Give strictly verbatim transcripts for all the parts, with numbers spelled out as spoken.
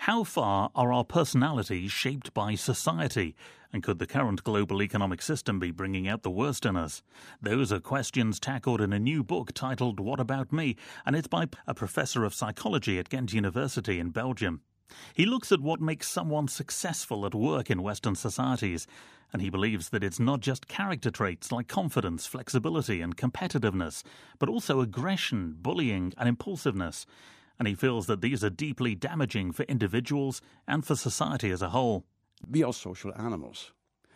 How far are our personalities shaped by society? And could the current global economic system be bringing out the worst in us? Those are questions tackled in a new book titled What About Me? And it's by a professor of psychology at Ghent University in Belgium. He looks at what makes someone successful at work in Western societies, and he believes that it's not just character traits like confidence, flexibility and competitiveness, but also aggression, bullying and impulsiveness. And he feels that these are deeply damaging for individuals and for society as a whole. We are social animals.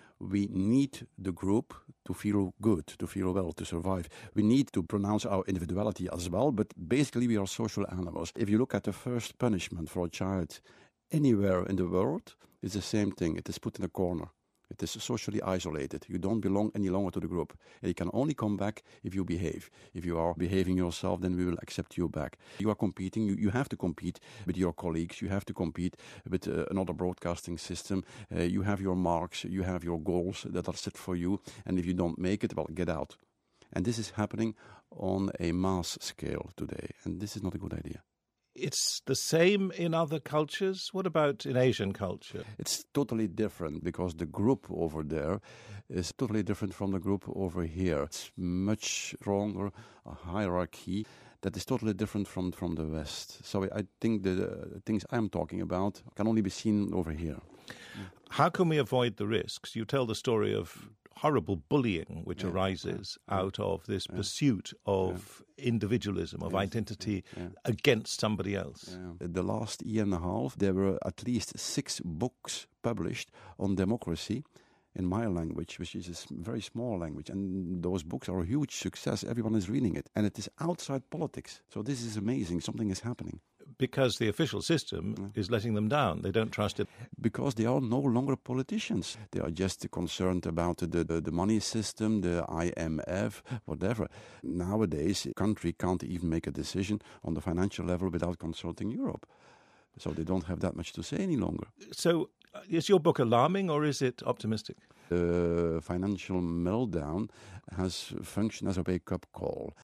We need the group to feel good, to feel well, to survive. We need to pronounce our individuality as well, but basically we are social animals. If you look at the first punishment for a child anywhere in the world, it's the same thing. It is put in a corner. It is socially isolated. You don't belong any longer to the group. And you can only come back if you behave. If you are behaving yourself, then we will accept you back. You are competing. You, you have to compete with your colleagues. You have to compete with uh, another broadcasting system. Uh, you have your marks. You have your goals that are set for you. And if you don't make it, well, get out. And this is happening on a mass scale today. And this is not a good idea. It's the same in other cultures. What about in Asian culture? It's totally different because the group over there is totally different from the group over here. It's much stronger, a hierarchy that is totally different from, from the West. So I think the uh, things I'm talking about can only be seen over here. How can we avoid the risks? You tell the story of horrible bullying which yeah, arises yeah, out of this yeah, pursuit of yeah, individualism, of yes, identity yeah, against somebody else. Yeah. The last year and a half, there were at least six books published on democracy in my language, which is a very small language. And those books are a huge success. Everyone is reading it. And it is outside politics. So this is amazing. Something is happening. Because the official system yeah. is letting them down. They don't trust it. Because they are no longer politicians. They are just concerned about the, the, the money system, the I M F, whatever. Nowadays, a country can't even make a decision on the financial level without consulting Europe. So they don't have that much to say any longer. So uh, is your book alarming or is it optimistic? The financial meltdown has functioned as a wake-up call.